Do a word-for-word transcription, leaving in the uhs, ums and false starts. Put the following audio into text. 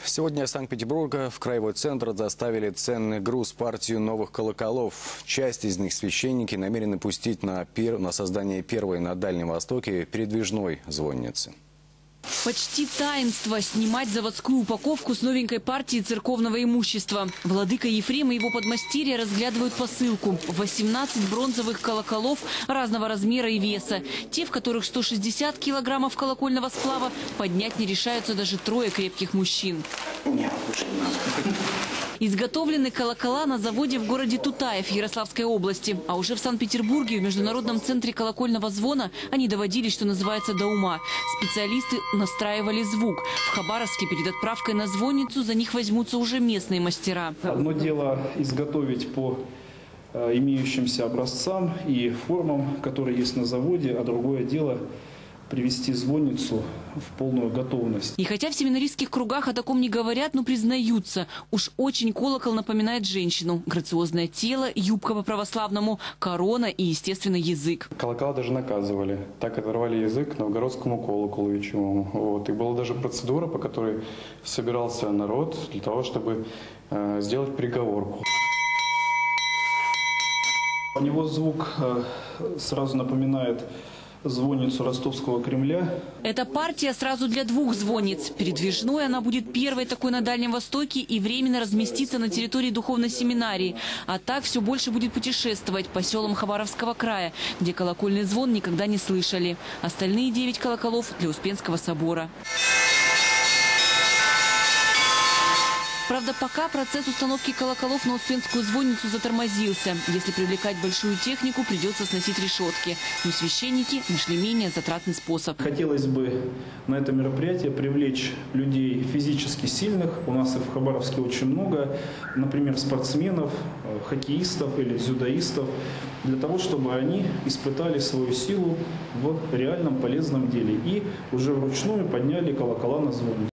Сегодня из Санкт-Петербурга в краевой центр доставили ценный груз, партию новых колоколов. Часть из них священники намерены пустить на, пер... на создание первой на Дальнем Востоке передвижной звонницы. Почти таинство – снимать заводскую упаковку с новенькой партии церковного имущества. Владыка Ефрем и его подмастерья разглядывают посылку. восемнадцать бронзовых колоколов разного размера и веса. Те, в которых сто шестьдесят килограммов колокольного сплава, поднять не решаются даже трое крепких мужчин. Нет, лучше не надо. Изготовлены колокола на заводе в городе Тутаев Ярославской области. А уже в Санкт-Петербурге, в Международном центре колокольного звона, они доводились, что называется, до ума. Специалисты настраивали звук. В Хабаровске перед отправкой на звонницу за них возьмутся уже местные мастера. Одно дело изготовить по имеющимся образцам и формам, которые есть на заводе, а другое дело привести звонницу в полную готовность. И хотя в семинаристских кругах о таком не говорят, но признаются, уж очень колокол напоминает женщину. Грациозное тело, юбка по-православному, корона и, естественно, язык. Колокола даже наказывали. Так оторвали язык новгородскому колоколу вечевому. Вот. И была даже процедура, по которой собирался народ для того, чтобы э, сделать приговорку. У него звук э, сразу напоминает звонницу Ростовского Кремля. Эта партия сразу для двух звонниц. Передвижной она будет первой такой на Дальнем Востоке и временно разместится на территории духовной семинарии. А так все больше будет путешествовать по селам Хабаровского края, где колокольный звон никогда не слышали. Остальные девять колоколов для Успенского собора. Правда, пока процесс установки колоколов на Успенскую звонницу затормозился. Если привлекать большую технику, придется сносить решетки. Но священники нашли менее затратный способ. Хотелось бы на это мероприятие привлечь людей физически сильных. У нас их в Хабаровске очень много. Например, спортсменов, хоккеистов или дзюдоистов. Для того, чтобы они испытали свою силу в реальном полезном деле. И уже вручную подняли колокола на звонницу.